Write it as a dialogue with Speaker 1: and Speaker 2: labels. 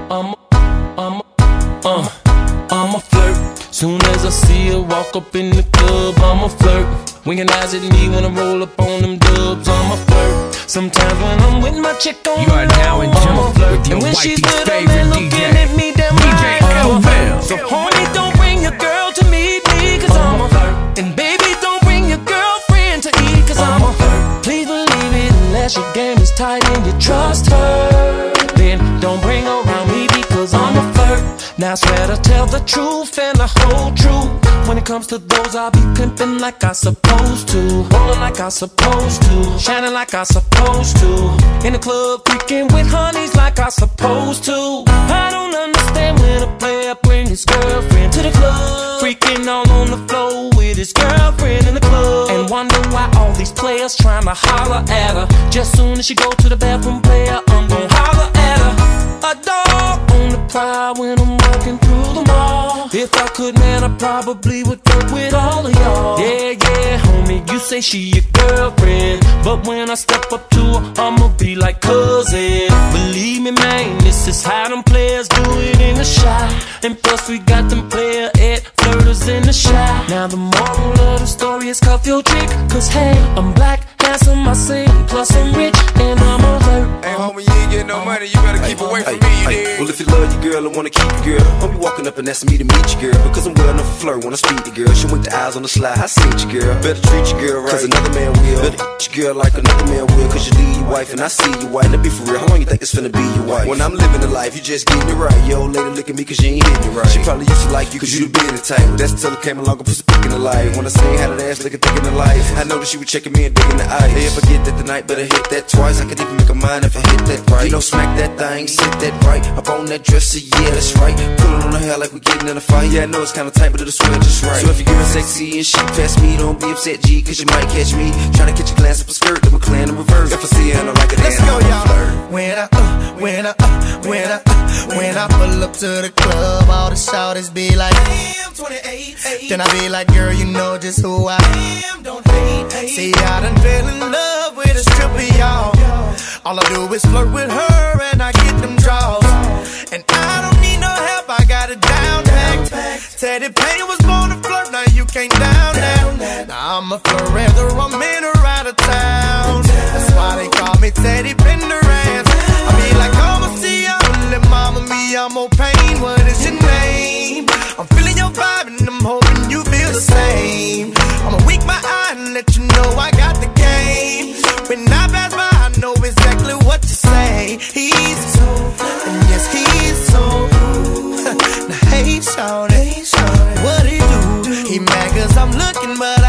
Speaker 1: I'm a flirt. Soon as I see her walk up in the club, I'm a flirt. Winking eyes at me when I roll up on them dubs, I'm a flirt. Sometimes when I'm with my chick on
Speaker 2: you are now in tune with your
Speaker 1: and when
Speaker 2: wifey's
Speaker 1: she's with
Speaker 2: favorite
Speaker 1: looking
Speaker 2: DJ,
Speaker 1: at me, damn
Speaker 2: DJ
Speaker 1: right, I'm a flirt.
Speaker 2: L.
Speaker 1: So homie, don't bring your girl to meet me, cause I'm a flirt. And baby, don't bring your girlfriend to eat, cause I'm a flirt. Please believe it, unless your game is tight and you trust her, then don't bring her around me, because I'm a flirt. Now I swear to tell the truth and the whole truth. When it comes to those, I'll be pimping like I supposed to, rolling like I supposed to, shining like I supposed to, in the club freaking with honeys like I supposed to. I don't understand when a player bring his girlfriend to the club, freaking all on the floor with his girlfriend in the club, and wonder why all these players trying to holler at her. Just soon as she go to the bathroom, player, I'm gon' holler at her. A dog on the prowl when I'm walking through the mall. If I could, man, I probably would flirt with all of y'all. Yeah, yeah, homie, you say she your girlfriend, but when I step up to her, I'ma be like cousin. Believe me, man, this is how them players do it in the shot. And plus we got them player at flirters in the shot. Now the moral of the story is cuff your chick, cause hey, I'm black, handsome, I sing, plus I'm rich, and I'm a flirt.
Speaker 3: Hey homie, you ain't getting no money, you better keep away from me, you dig?
Speaker 4: Well, if you love your girl and wanna keep your girl, don't be walking up and asking me to meet your girl, because I'm well enough to flirt when I speak to girl. She went the eyes on the slide, I seen your girl. Better treat your girl right, cause another man will. Better treat your girl like another man will, cause you leave your wife and I see your wife. Now be for real, how long you think it's finna be your wife? When I'm living the life, you just getting it right. Your old lady look at me cause you ain't hitting it right. She probably used to like you cause you the business type. That's until it came along and put some dick in the life. When I seen how that ass looking thick in the life, I know that she was checking me and digging the eyes. Hey, if I get that tonight, better hit that twice. I could even make a mind if I hit that right. You know, smack that thing, sit that right up on that dresser, yeah, that's right. Pull it on her hair like we getting in a fight. Yeah, I know it's kinda tight, but it'll swing just right. So if you're getting sexy and shit past me, don't be upset, G, cause you might catch me trying to catch a glance up a skirt, then we're clearing the reverse. If I see her, I don't like it,
Speaker 5: let's go, y'all. When I pull up to the club, all the shawties be like, damn, 28. Then I be like, girl, you know just who I am, don't hate. See, I done fell in love with a stripper, y'all. All I do is flirt with her and I get them draws. And I don't need no help, I got it down packed. Teddy Payne was born to flirt, now you can't down that. Now I'm a flirt whether I'm in or out of town. That's why they call me Teddy Pendergrass. I be like, I'ma see ya, little mama me, I'm more pain. What is your name? I'm feeling your vibe and I'm hoping you feel the same. I'ma wink my eye and let you know I got the game. When I pass by, I know exactly what to say. He's so, and yes, he's so. Now hey, shawty, what he do? He mad cause I'm looking, but